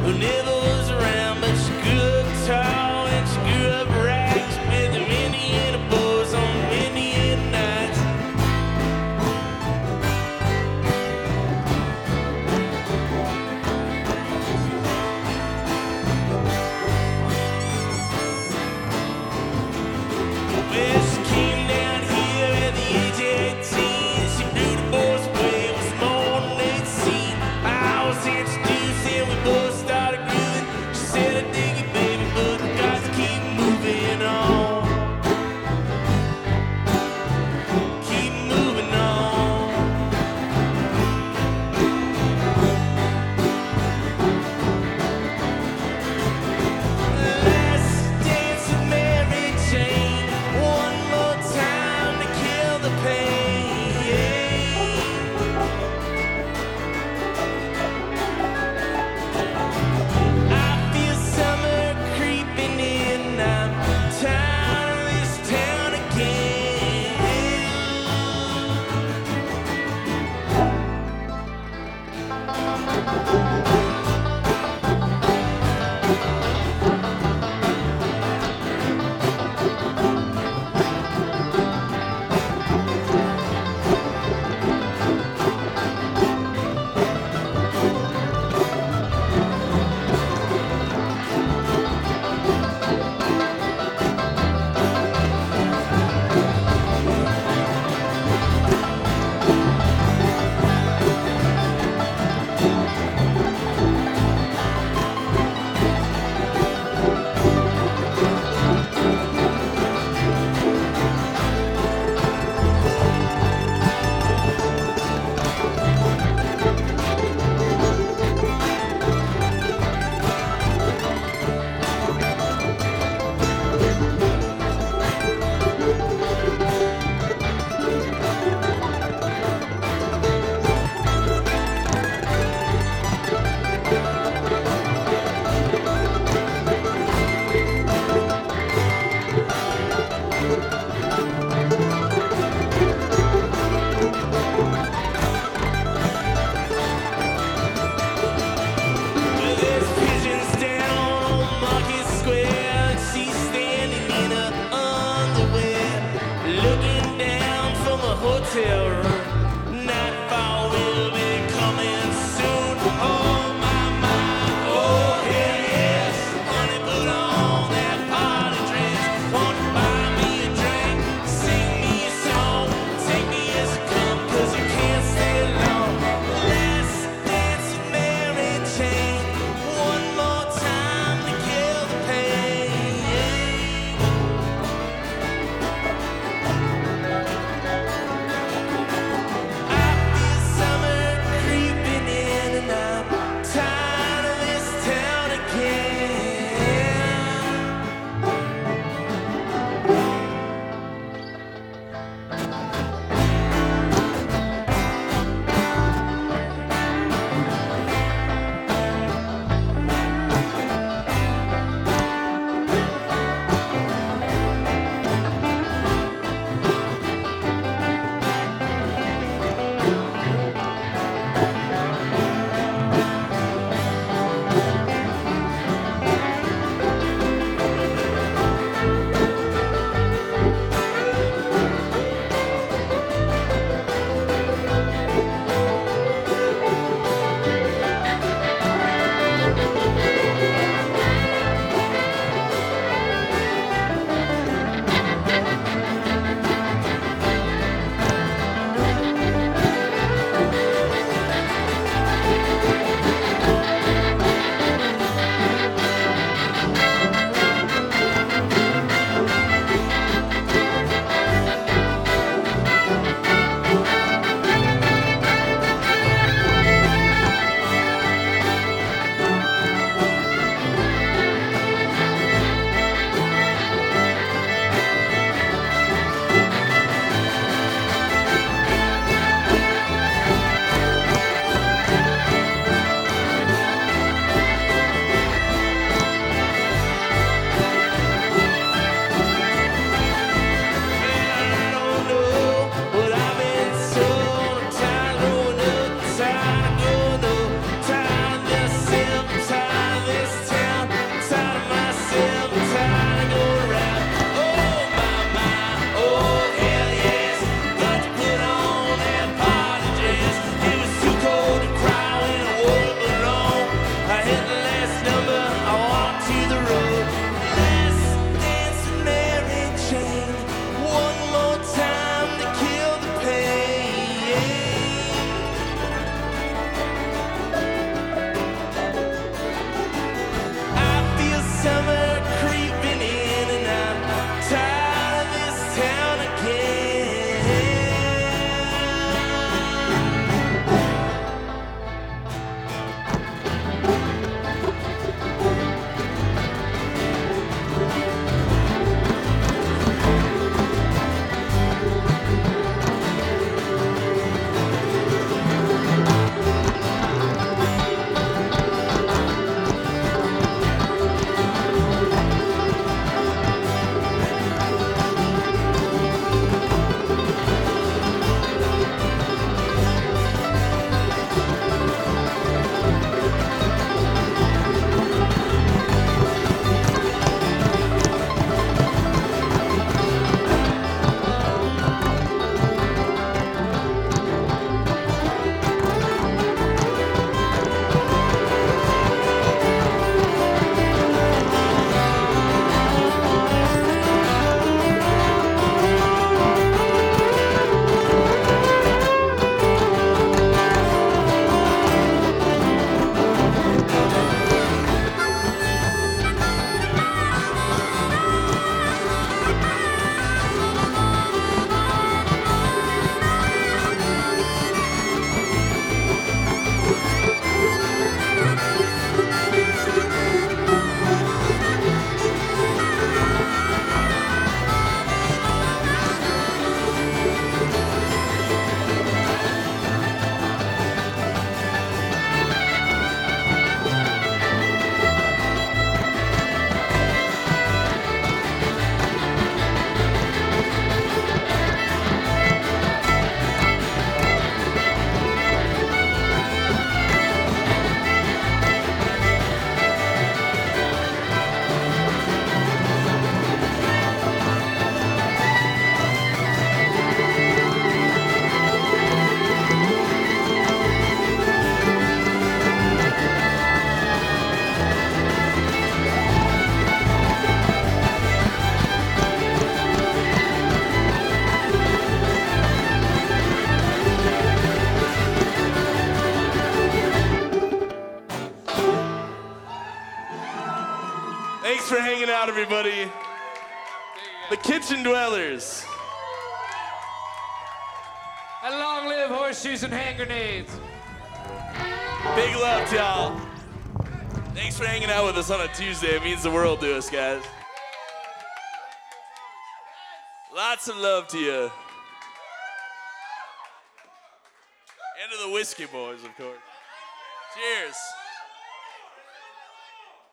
who never was around, but she grew up tall and she grew up right with them Indiana boys on Indiana nights. Well, she came down here at the age of 18. She blew the boys away, was more than they'd seen. I was introduced and we both started grooving. Thanks for hanging out, everybody. The Kitchen Dwellers. And long live horseshoes and hand grenades. Big love to y'all. Thanks for hanging out with us on a Tuesday. It means the world to us, guys. Lots of love to you. And to the Whiskey Boys, of course. Cheers.